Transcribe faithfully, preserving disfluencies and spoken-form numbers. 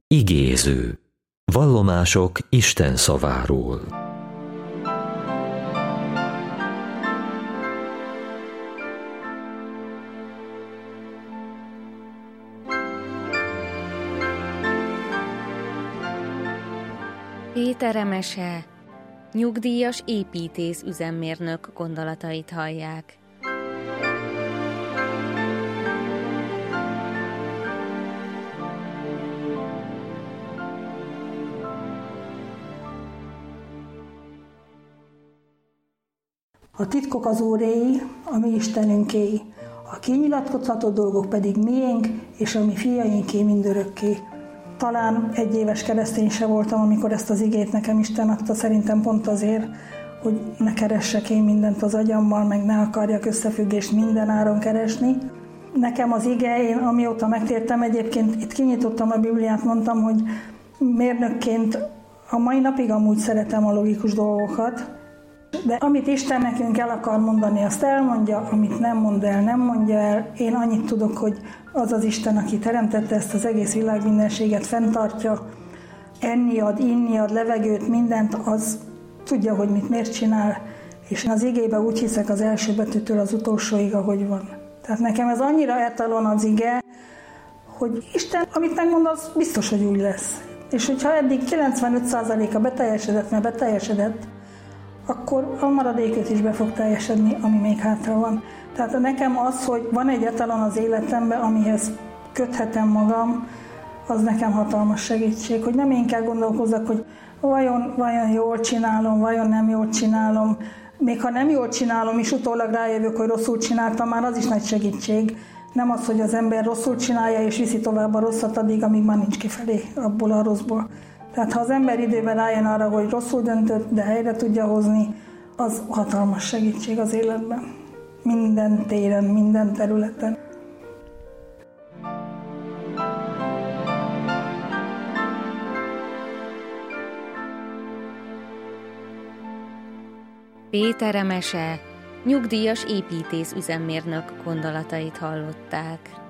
Igéző. Vallomások Isten szaváról. Péter Emese, nyugdíjas építész üzemmérnök gondolatait hallják. A titkok az Úréi, a mi Istenünkéi, a kinyilatkozható dolgok pedig miénk, és a mi fiainké mindörökké. Talán egy éves keresztény se voltam, amikor ezt az igét nekem Isten adta, szerintem pont azért, hogy ne keressek én mindent az agyammal, meg ne akarjak összefüggést minden áron keresni. Nekem az ige, én amióta megtértem, egyébként itt kinyitottam a Bibliát, mondtam, hogy mérnökként a mai napig amúgy szeretem a logikus dolgokat, de amit Isten nekünk el akar mondani, azt elmondja, amit nem mond el, nem mondja el. Én annyit tudok, hogy az az Isten, aki teremtette ezt az egész világ mindenséget, fenntartja, enni ad, inni ad, levegőt, mindent, az tudja, hogy mit miért csinál, és az igébe úgy hiszek az első betűtől az utolsóig, ahogy van. Tehát nekem ez annyira etalon az ige, hogy Isten, amit megmond, az biztos, hogy úgy lesz. És hogyha eddig kilencvenöt százaléka beteljesedett, mert beteljesedett, akkor a maradékot is be fog teljesedni, ami még hátra van. Tehát nekem az, hogy van egy etalon az életemben, amihez köthetem magam, az nekem hatalmas segítség, hogy nem én kell gondolkozzak, hogy vajon, vajon jól csinálom, vajon nem jól csinálom. Még ha nem jól csinálom, és utólag rájövök, hogy rosszul csináltam, már az is nagy segítség. Nem az, hogy az ember rosszul csinálja, és viszi tovább a rosszat addig, amíg már nincs kifelé abból a rosszból. Tehát ha az ember időben rájön arra, hogy rosszul döntött, de helyre tudja hozni, az hatalmas segítség az életben. Minden téren, minden területen. Péter Emese, nyugdíjas építész üzemmérnök gondolatait hallották.